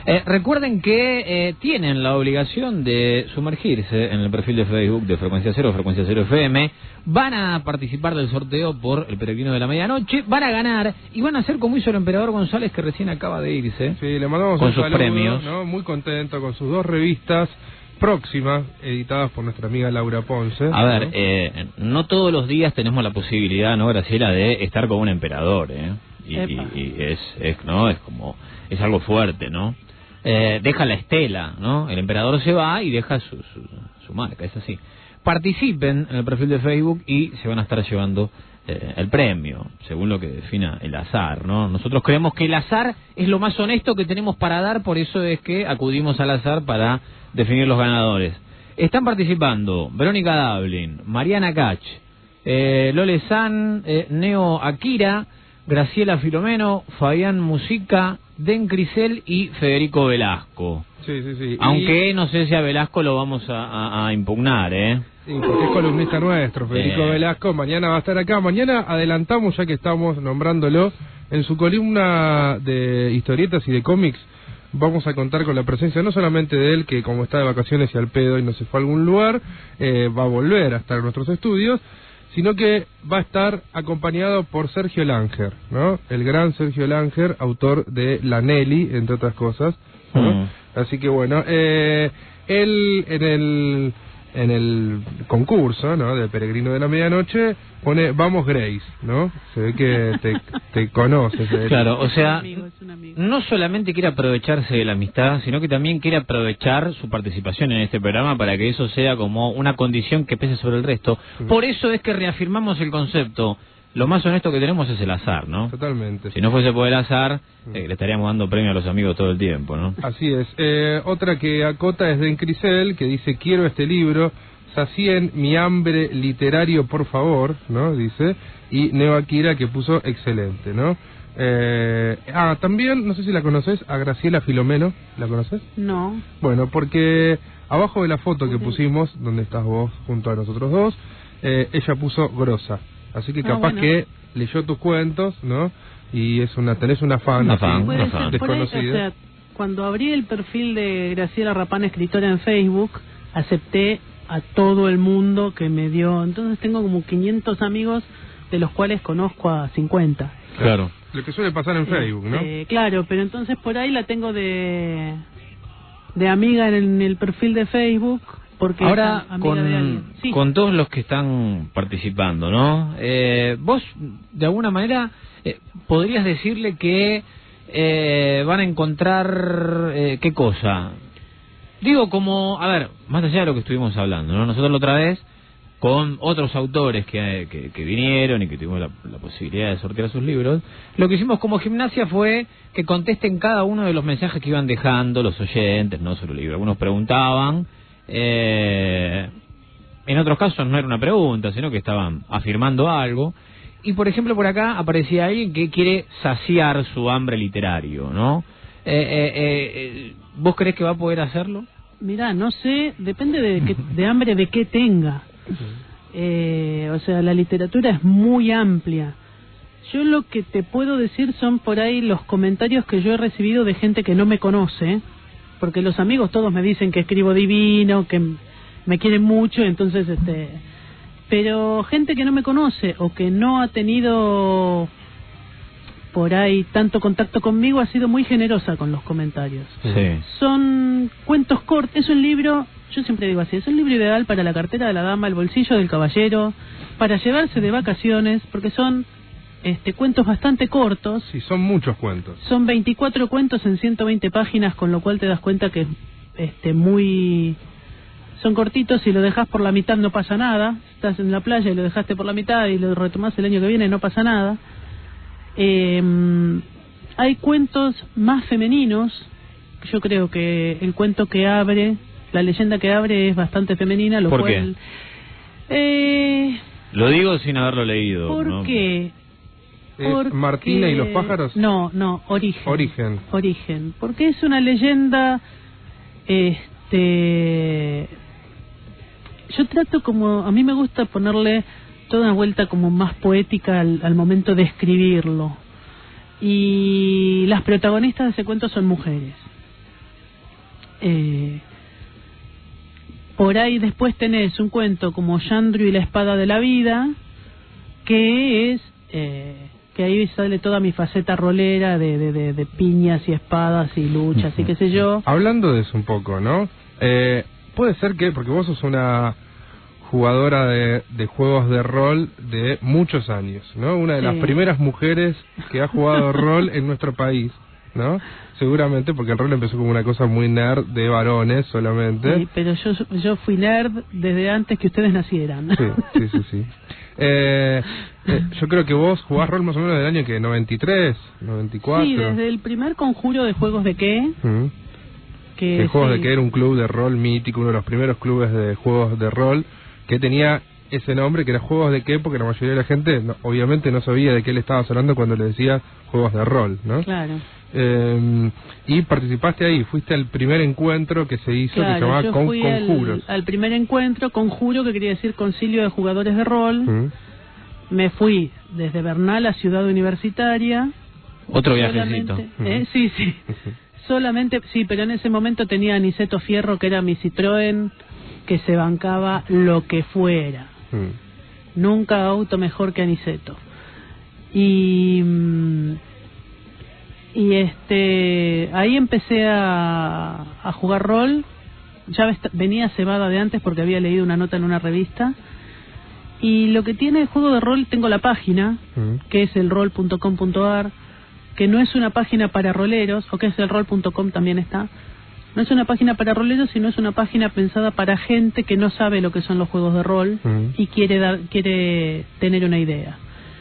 Recuerden que tienen la obligación de sumergirse en el perfil de Facebook de Frecuencia Cero, Frecuencia Cero FM. Van a participar del sorteo por El Peregrino de la Medianoche, van a ganar y van a hacer como hizo el emperador González, que recién acaba de irse. Sí, le mandamos con un sus saludo, premios, ¿no? Muy contento con sus 2 revistas próximas, editadas por nuestra amiga Laura Ponce. A ver, no todos los días tenemos la posibilidad, ¿no, Graciela, de estar con un emperador, y es como, es algo fuerte, ¿no? Deja la estela, ¿no? El emperador se va y deja su marca, es así. Participen en el perfil de Facebook y se van a estar llevando el premio, según lo que defina el azar, ¿no? Nosotros creemos que el azar es lo más honesto que tenemos para dar, por eso es que acudimos al azar para definir los ganadores. Están participando Verónica Dablin, Mariana Cach, Lole San, Neo Akira, Graciela Filomeno, Fabián Musica, Den Crisel y Federico Velasco. Sí. Aunque no sé si a Velasco lo vamos a impugnar, Sí, porque es columnista nuestro, Federico Velasco. Mañana va a estar acá. Mañana adelantamos, ya que estamos nombrándolo, en su columna de historietas y de cómics. Vamos a contar con la presencia no solamente de él, que como está de vacaciones y al pedo y no se fue a algún lugar, va a volver a estar en nuestros estudios, sino que va a estar acompañado por Sergio Langer, ¿no? El gran Sergio Langer, autor de La Nelly, entre otras cosas, ¿no? Así que bueno, él en el concurso, ¿no?, de Peregrino de la Medianoche pone Vamos Grace, ¿no? Se ve que te conoces. Claro, o sea, es un amigo. no solamente quiere aprovecharse de la amistad, sino que también quiere aprovechar su participación en este programa para que eso sea como una condición que pese sobre el resto. Por eso es que reafirmamos el concepto. Lo más honesto que tenemos es el azar, ¿no? Totalmente. Si no fuese por el azar, le estaríamos dando premio a los amigos todo el tiempo, ¿no? Así es. Otra que acota es Den Crisel, que dice: quiero este libro, sacien mi hambre literario, por favor, ¿no? Dice. Y Neo Akira, que puso excelente, ¿no? También, no sé si la conoces, a Graciela Filomeno. ¿La conoces? No. Bueno, porque abajo de la foto que pusimos, donde estás vos junto a nosotros dos, ella puso grosa. Así que capaz que leyó tus cuentos, ¿no? Y tenés una fan, desconocida. O sea, cuando abrí el perfil de Graciela Rapán, escritora, en Facebook, acepté a todo el mundo que me dio. Entonces tengo como 500 amigos, de los cuales conozco a 50. Claro. Lo que suele pasar en Facebook, ¿no? Claro, pero entonces por ahí la tengo de amiga en el perfil de Facebook. Porque ahora, sí, con todos los que están participando, ¿no? Vos, de alguna manera, podrías decirle que van a encontrar ¿qué cosa? Digo, como, a ver, más allá de lo que estuvimos hablando, ¿no? Nosotros la otra vez, con otros autores que vinieron y que tuvimos la posibilidad de sortear sus libros, lo que hicimos como gimnasia fue que contesten cada uno de los mensajes que iban dejando los oyentes, ¿no?, sobre el libro. Algunos preguntaban. En otros casos no era una pregunta, sino que estaban afirmando algo. Y por ejemplo, por acá aparecía alguien que quiere saciar su hambre literario, ¿no? ¿Vos creés que va a poder hacerlo? Mirá, no sé, depende de hambre de qué tenga. O sea, la literatura es muy amplia. Yo lo que te puedo decir son por ahí los comentarios que yo he recibido de gente que no me conoce, porque los amigos todos me dicen que escribo divino, que me quieren mucho, entonces pero gente que no me conoce o que no ha tenido por ahí tanto contacto conmigo ha sido muy generosa con los comentarios. Sí. Son cuentos cortos, es un libro, yo siempre digo así, es un libro ideal para la cartera de la dama, el bolsillo del caballero, para llevarse de vacaciones, porque son cuentos bastante cortos. Sí, son muchos cuentos. Son 24 cuentos en 120 páginas, con lo cual te das cuenta que son cortitos. Si lo dejas por la mitad no pasa nada. Estás en la playa y lo dejaste por la mitad y lo retomás el año que viene, no pasa nada. Hay cuentos más femeninos. Yo creo que el cuento que abre, la leyenda que abre, es bastante femenina, lo ¿Por cual... qué? Lo digo sin haberlo leído. ¿Por qué? ¿Es Martina y los pájaros? No, Origen. Porque es una leyenda, yo trato como, a mí me gusta ponerle toda una vuelta como más poética al momento de escribirlo. Y las protagonistas de ese cuento son mujeres. Por ahí después tenés un cuento como Yandru y la espada de la vida, que es que ahí sale toda mi faceta rolera de piñas y espadas y luchas y qué sé yo. Hablando de eso un poco, ¿no? Puede ser que, porque vos sos una jugadora de juegos de rol de muchos años, ¿no? Una de las primeras mujeres que ha jugado rol en nuestro país, ¿no? Seguramente porque el rol empezó como una cosa muy nerd de varones solamente. Sí, pero yo fui nerd desde antes que ustedes nacieran. Sí. Yo creo que vos jugás rol más o menos del año que 93, 94. Sí, desde el primer conjuro de juegos de qué. Que juegos de qué era un club de rol mítico, uno de los primeros clubes de juegos de rol que tenía ese nombre, que era Juegos de qué, porque la mayoría de la gente obviamente no sabía de qué le estabas hablando cuando le decía juegos de rol, ¿no? Claro. Y participaste ahí, fuiste al primer encuentro que se hizo, que se llamaba Conjuros. Al primer encuentro, Conjuro, que quería decir Concilio de Jugadores de Rol. Me fui desde Bernal a Ciudad Universitaria. Otro viajecito. Sí. Solamente, sí, pero en ese momento tenía a Niceto Fierro, que era mi Citroën, que se bancaba lo que fuera. Nunca auto mejor que Aniceto. Y ahí empecé a jugar rol. Ya venía cebada de antes porque había leído una nota en una revista. Y lo que tiene el juego de rol, tengo la página, que es elrol.com.ar, que no es una página para roleros, o que es elrol.com también está. No es una página para roleros, sino es una página pensada para gente que no sabe lo que son los juegos de rol y quiere tener una idea.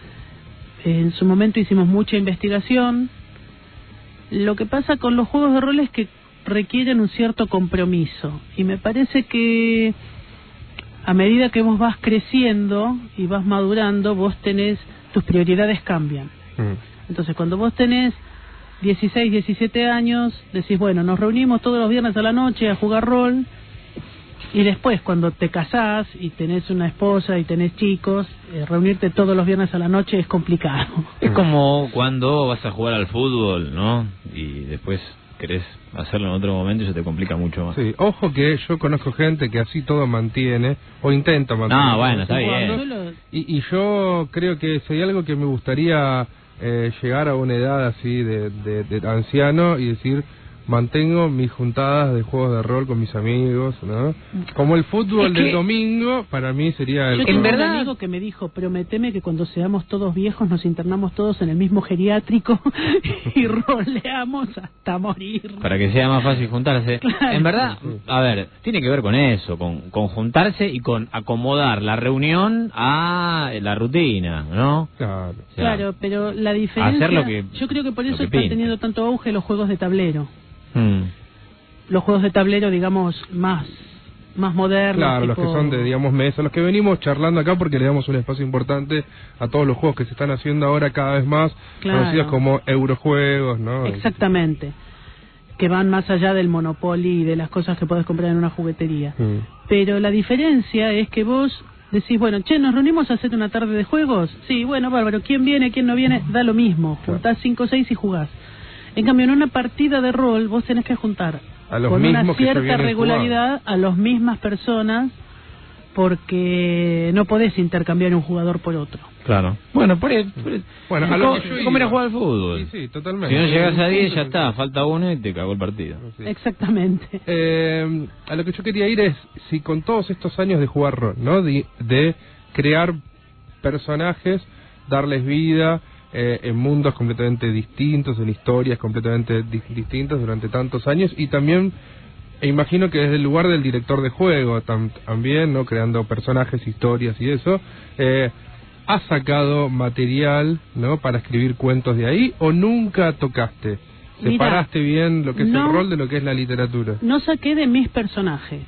En su momento hicimos mucha investigación. Lo que pasa con los juegos de rol es que requieren un cierto compromiso. Y me parece que a medida que vos vas creciendo y vas madurando, tus prioridades cambian. Entonces, cuando vos tenés 16, 17 años, decís, bueno, nos reunimos todos los viernes a la noche a jugar rol, y después cuando te casás y tenés una esposa y tenés chicos, reunirte todos los viernes a la noche es complicado. Es como cuando vas a jugar al fútbol, ¿no? Y después querés hacerlo en otro momento y se te complica mucho más. Sí, ojo que yo conozco gente que así todo mantiene, o intenta mantener. No, bueno, está bien. Y yo creo que si hay algo que me gustaría llegar a una edad así de anciano y decir, mantengo mis juntadas de juegos de rol con mis amigos, ¿no? Como el fútbol del domingo, para mí sería el... Yo tengo un amigo que me dijo, prometeme que cuando seamos todos viejos nos internamos todos en el mismo geriátrico y roleamos hasta morir. Para que sea más fácil juntarse. Claro. En verdad, a ver, tiene que ver con eso, con juntarse y con acomodar la reunión a la rutina, ¿no? Claro. O sea, claro, pero la diferencia... hacer lo que, yo creo que por eso están teniendo tanto auge los juegos de tablero. Los juegos de tablero, digamos, más modernos. Claro, tipo... los que son de, digamos, mesa, los que venimos charlando acá porque le damos un espacio importante a todos los juegos que se están haciendo ahora cada vez más, conocidos como eurojuegos, ¿no? Exactamente, que van más allá del Monopoly y de las cosas que podés comprar en una juguetería. Pero la diferencia es que vos decís, bueno, nos reunimos a hacer una tarde de juegos. Sí, bueno, bárbaro, ¿quién viene, quién no viene? Da lo mismo, juntás 5 o 6 y jugás. En cambio, en una partida de rol vos tenés que juntar con una cierta regularidad a las mismas personas, porque no podés intercambiar un jugador por otro. Claro. Bueno, bueno, a lo que yo ¿cómo era jugar al fútbol? Sí, totalmente. Si no llegas a 10 ya está, falta uno y te cagó el partido. Sí. Exactamente. A lo que yo quería ir es, si con todos estos años de jugar rol, ¿no? De crear personajes, darles vida, en mundos completamente distintos, en historias completamente distintas durante tantos años, y también imagino que desde el lugar del director de juego también, ¿no? Creando personajes, historias y eso, ¿has sacado material, ¿no? Para escribir cuentos de ahí, o nunca tocaste? ¿Separaste bien lo que es el rol de lo que es la literatura? No saqué de mis personajes.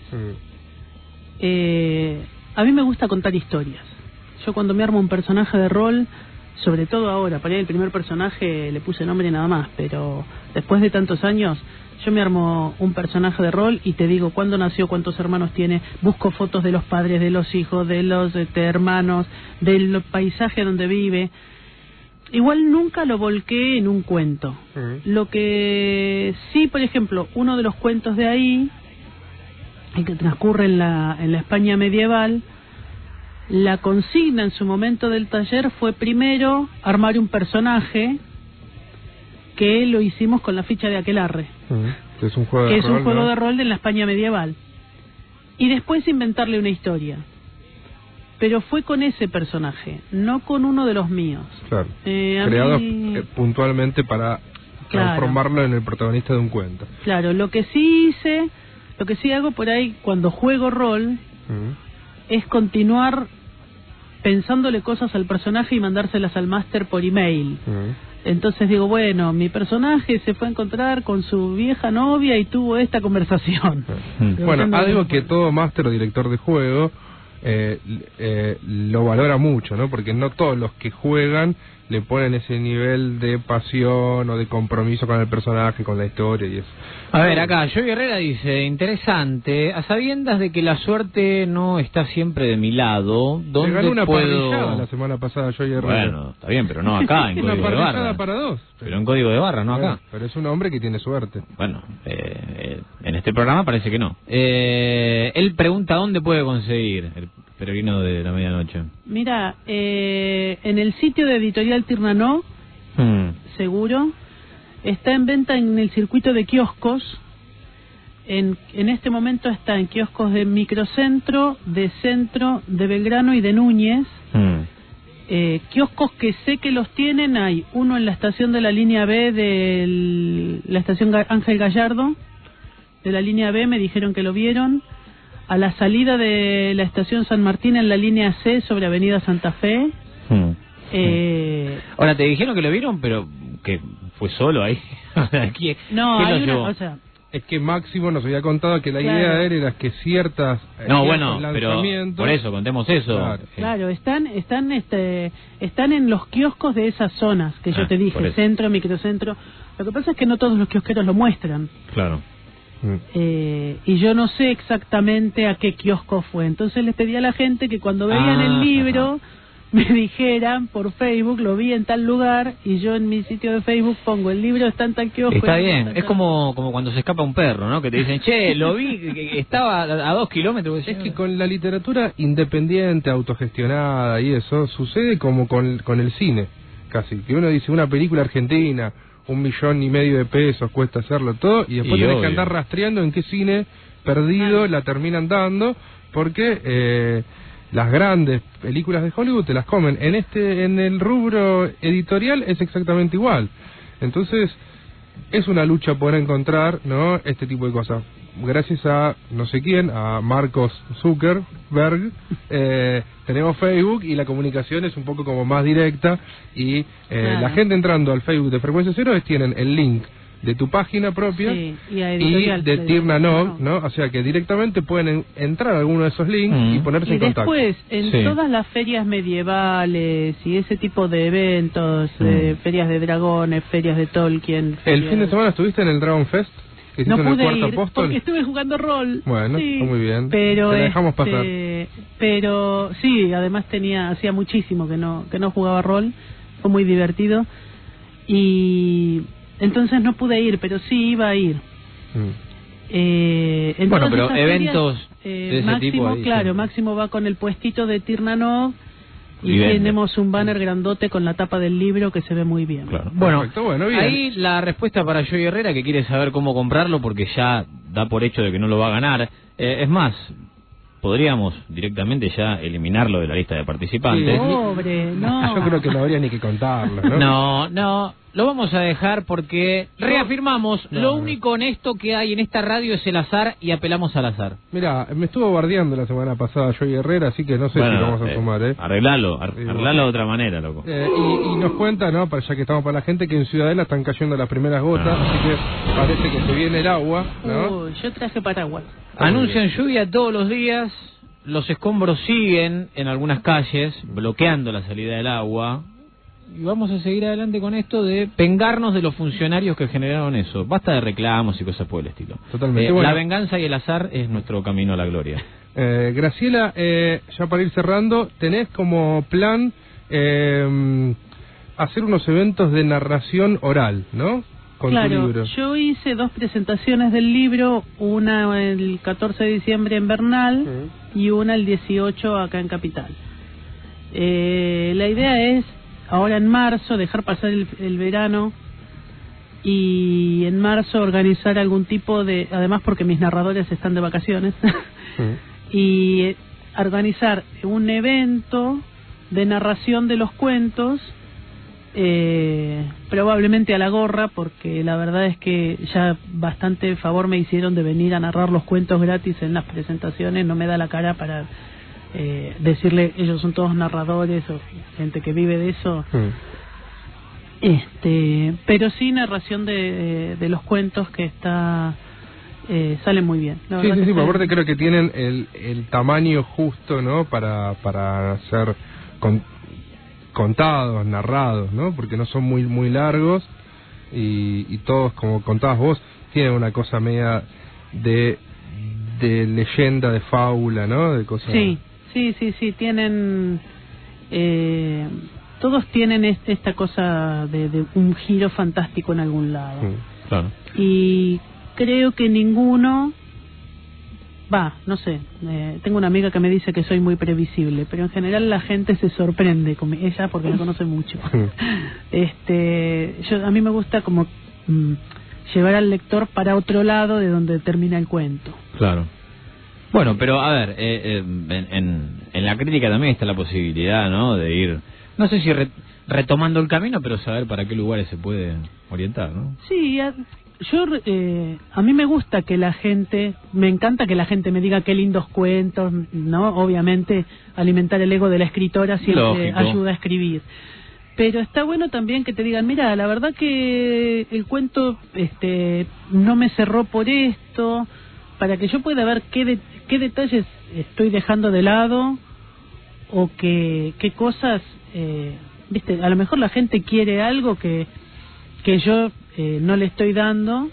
A mí me gusta contar historias. Yo cuando me armo un personaje de rol, sobre todo ahora, para el primer personaje le puse nombre nada más, pero después de tantos años yo me armo un personaje de rol y te digo cuándo nació, cuántos hermanos tiene, busco fotos de los padres, de los hijos, de los hermanos, del paisaje donde vive. igual nunca lo volqué en un cuento. Lo que sí, por ejemplo, uno de los cuentos de ahí, el que transcurre en la España medieval, la consigna en su momento del taller fue primero armar un personaje, que lo hicimos con la ficha de aquelarre, que es un juego de rol de la España medieval, y después inventarle una historia. Pero fue con ese personaje, no con uno de los míos. Claro. Creado puntualmente para transformarlo en el protagonista de un cuento. Claro, lo que sí hago por ahí cuando juego rol es continuar pensándole cosas al personaje y mandárselas al máster por email. Entonces digo, bueno, mi personaje se fue a encontrar con su vieja novia y tuvo esta conversación. Bueno, algo que todo máster o director de juego lo valora mucho, ¿no? Porque no todos los que juegan le ponen ese nivel de pasión o de compromiso con el personaje, con la historia y eso. A ver, acá, Joey Herrera dice, interesante, a sabiendas de que la suerte no está siempre de mi lado, ¿dónde ganó una puedo...? parrillada la semana pasada, Joey Herrera. Bueno, está bien, pero no acá, en código de barra. Para dos. Pero en código de barra, no acá. Pero es un hombre que tiene suerte. Bueno, en este programa parece que no. Él pregunta dónde puede conseguir el peregrino de la medianoche. Mira, en el sitio de Editorial Tirnanó, seguro, está en venta en el circuito de kioscos. En este momento está en kioscos de Microcentro, de Centro, de Belgrano y de Núñez. Kioscos que sé que los tienen, hay uno en la estación de la línea B de la estación Ángel Gallardo, de la línea B, me dijeron que lo vieron. A la salida de la estación San Martín en la línea C sobre Avenida Santa Fe. Ahora, te dijeron que lo vieron, pero que fue solo ahí. No, hay una, o sea, es que Máximo nos había contado que la idea de él era que ciertas no, bueno, pero por eso, contemos eso. Claro, están en los kioscos de esas zonas que yo te dije, centro, microcentro. Lo que pasa es que no todos los kiosqueros lo muestran. Claro. Y yo no sé exactamente a qué kiosco fue. Entonces les pedí a la gente que cuando veían el libro me dijeran por Facebook, lo vi en tal lugar, y yo en mi sitio de Facebook pongo el libro está en tal kiosco. Está bien, es como cuando se escapa un perro, ¿no? Que te dicen, che, lo vi, que estaba a 2 kilómetros. Es que con la literatura independiente, autogestionada y eso, sucede como con el cine, casi. Que uno dice, una película argentina, 1,5 millones de pesos cuesta hacerlo todo, y después tenés que andar rastreando en qué cine perdido la terminan dando, porque las grandes películas de Hollywood te las comen. En el rubro editorial es exactamente igual. Entonces es una lucha poder encontrar, ¿no?, este tipo de cosas. Gracias a no sé quién, a Marcos Zuckerberg, tenemos Facebook y la comunicación es un poco como más directa, y la gente entrando al Facebook de Frecuencia Cero tienen el link de tu página propia y de Tirnanó, ¿no? O sea que directamente pueden entrar a alguno de esos links y ponerse en contacto. Y después, en todas las ferias medievales y ese tipo de eventos, ferias de dragones, ferias de Tolkien... ¿El fin de semana estuviste en el Dragon Fest? ¿Que no pude en el Cuarto ir Apóstol? Porque estuve jugando rol. Bueno, está muy bien. Pero te la dejamos pasar. Pero sí, además hacía muchísimo que no jugaba rol. Fue muy divertido. Y entonces no pude ir, pero sí iba a ir. Bueno, pero eventos de ese tipo ahí, claro, Máximo va con el puestito de Tirnanov y tenemos un banner grandote con la tapa del libro que se ve muy bien. Claro. Bueno, bien. Ahí la respuesta para Joey Herrera, que quiere saber cómo comprarlo porque ya da por hecho de que no lo va a ganar. Es más, podríamos directamente ya eliminarlo de la lista de participantes. Pobre, no. Yo creo que no habría ni que contarlo, ¿no? No, lo vamos a dejar porque reafirmamos, lo único honesto que hay en esta radio es el azar y apelamos al azar. Mira, me estuvo bardeando la semana pasada Joey Herrera, así que no sé si lo vamos a sumar, Arreglalo de otra manera, loco. Y nos cuenta, ¿no?, ya que estamos para la gente, que en Ciudadela están cayendo las primeras gotas, así que parece que se viene el agua, ¿no? Yo traje paraguas. Anuncian lluvia todos los días, los escombros siguen en algunas calles, bloqueando la salida del agua. Y vamos a seguir adelante con esto de vengarnos de los funcionarios que generaron eso. Basta de reclamos y cosas por el estilo. Totalmente. La venganza y el azar es nuestro camino a la gloria. Graciela, ya para ir cerrando, ¿tenés como plan hacer unos eventos de narración oral, ¿no? Con tu libro. Yo hice 2 presentaciones del libro, una el 14 de diciembre en Bernal y una el 18 acá en Capital. La idea es, ahora en marzo, dejar pasar el verano y en marzo organizar algún tipo de, además porque mis narradores están de vacaciones, y organizar un evento de narración de los cuentos, probablemente a la gorra, porque la verdad es que ya bastante favor me hicieron de venir a narrar los cuentos gratis en las presentaciones. No me da la cara para decirle ellos son todos narradores o gente que vive de eso. Pero sí narración de los cuentos, que está sale muy bien. Sí, por aparte creo que tienen el tamaño justo, ¿no? Para ser contados, narrados, ¿no? Porque no son muy largos y todos, como contabas vos, tienen una cosa media de leyenda, de fábula, ¿no? De cosas. Sí, tienen todos tienen esta cosa de un giro fantástico en algún lado. Claro. Y creo que ninguno, no sé, tengo una amiga que me dice que soy muy previsible, pero en general la gente se sorprende con ella porque me conoce mucho. A mí me gusta como llevar al lector para otro lado de donde termina el cuento. Claro. Bueno, pero a ver, en la crítica también está la posibilidad, ¿no? De ir, no sé si retomando el camino, pero saber para qué lugares se puede orientar, ¿no? Sí, a mí me gusta que la gente, me encanta que la gente me diga qué lindos cuentos, ¿no? Obviamente alimentar el ego de la escritora siempre ayuda a escribir. Pero está bueno también que te digan, mira, la verdad que el cuento no me cerró por esto, para que yo pueda ver qué detalles estoy dejando de lado o qué cosas, viste, a lo mejor la gente quiere algo que yo no le estoy dando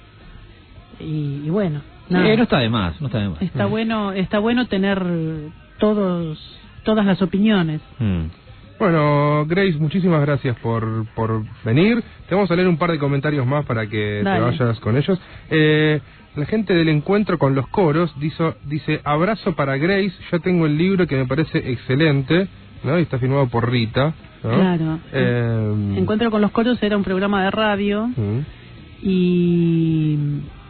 y bueno, no está de más, Está bueno tener todas las opiniones. Bueno, Grace, muchísimas gracias por venir. Te vamos a leer un par de comentarios más para que te vayas con ellos. La gente del encuentro con los coros dice abrazo para Grace, yo tengo el libro que me parece excelente, ¿no? Y está firmado por Rita, ¿no? Claro. Encuentro con los coros era un programa de radio y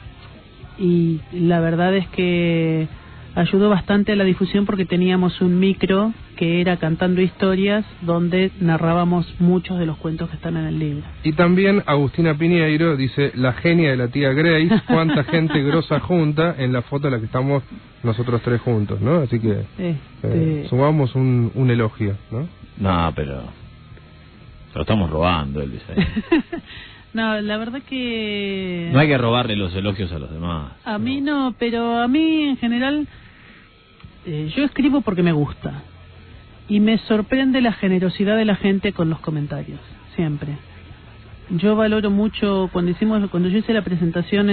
la verdad es que ayudó bastante a la difusión porque teníamos un micro que era Cantando Historias, donde narrábamos muchos de los cuentos que están en el libro. Y también Agustina Piñeiro dice, la genia de la tía Grace, cuánta gente grosa junta en la foto en la que estamos nosotros 3 juntos, ¿no? Así que sumamos un elogio, ¿no? No, pero se lo estamos robando, él dice. No, la verdad que... No hay que robarle los elogios a los demás. A mí no, pero a mí en general yo escribo porque me gusta. Y me sorprende la generosidad de la gente con los comentarios, siempre. Yo valoro mucho cuando yo hice la presentación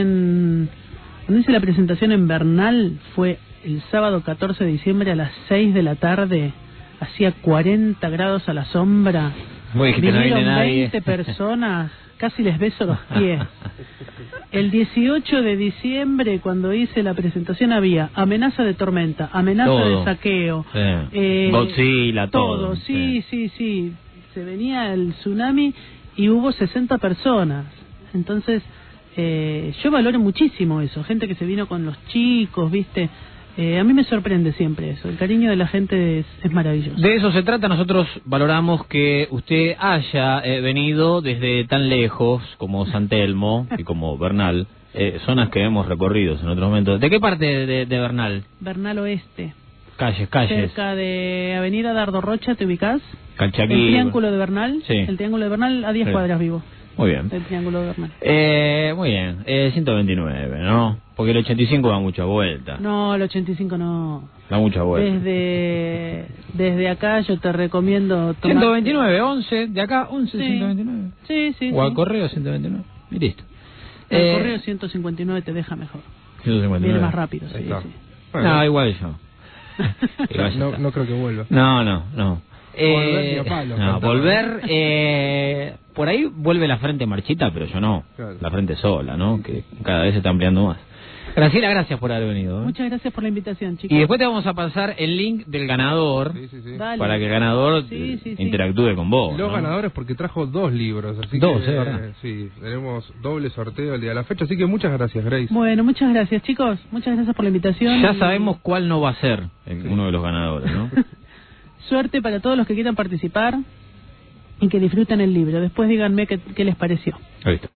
en Bernal, fue el sábado 14 de diciembre a las 6 de la tarde, hacía 40 grados a la sombra. Vinieron 20 personas, casi les beso los pies. El 18 de diciembre, cuando hice la presentación, había amenaza de tormenta, amenaza de saqueo, Godzilla, todo. Sí. Se venía el tsunami y hubo 60 personas. Entonces, yo valoro muchísimo eso, gente que se vino con los chicos, ¿viste? A mí me sorprende siempre eso, el cariño de la gente es maravilloso. De eso se trata, nosotros valoramos que usted haya venido desde tan lejos como San Telmo y como Bernal, zonas que hemos recorrido en otros momentos. ¿De qué parte de Bernal? Bernal Oeste. Calles. Cerca de Avenida Dardo Rocha, ¿te ubicás? Calchaquí. El Triángulo de Bernal. Sí. El Triángulo de Bernal, a 10 cuadras vivo. Muy bien. El Triángulo de Bernal. Muy bien. 129, ¿no? Porque el 85 da mucha vuelta. No, el 85 no. Da mucha vuelta. Desde acá yo te recomiendo tomar... 129, 11, de acá 11, sí. 129. Sí. O al correo 129. Y listo. El correo 159 te deja mejor. 159. Viene más rápido, sí. Bueno. No, igual yo. No creo que vuelva. No. Volver ni a palo. No, volver... por ahí vuelve la frente marchita, pero yo no. Claro. La frente sola, ¿no? Que cada vez se está ampliando más. Graciela, gracias por haber venido. Muchas gracias por la invitación, chicos. Y después te vamos a pasar el link del ganador, para que el ganador interactúe con vos. Los ganadores, porque trajo 2 libros. Así dos, que, ¿verdad? Sí, tenemos doble sorteo el día de la fecha, así que muchas gracias, Grace. Bueno, muchas gracias, chicos. Muchas gracias por la invitación. Ya sabemos cuál no va a ser uno de los ganadores, ¿no? Suerte para todos los que quieran participar y que disfruten el libro. Después díganme qué les pareció. Ahí está.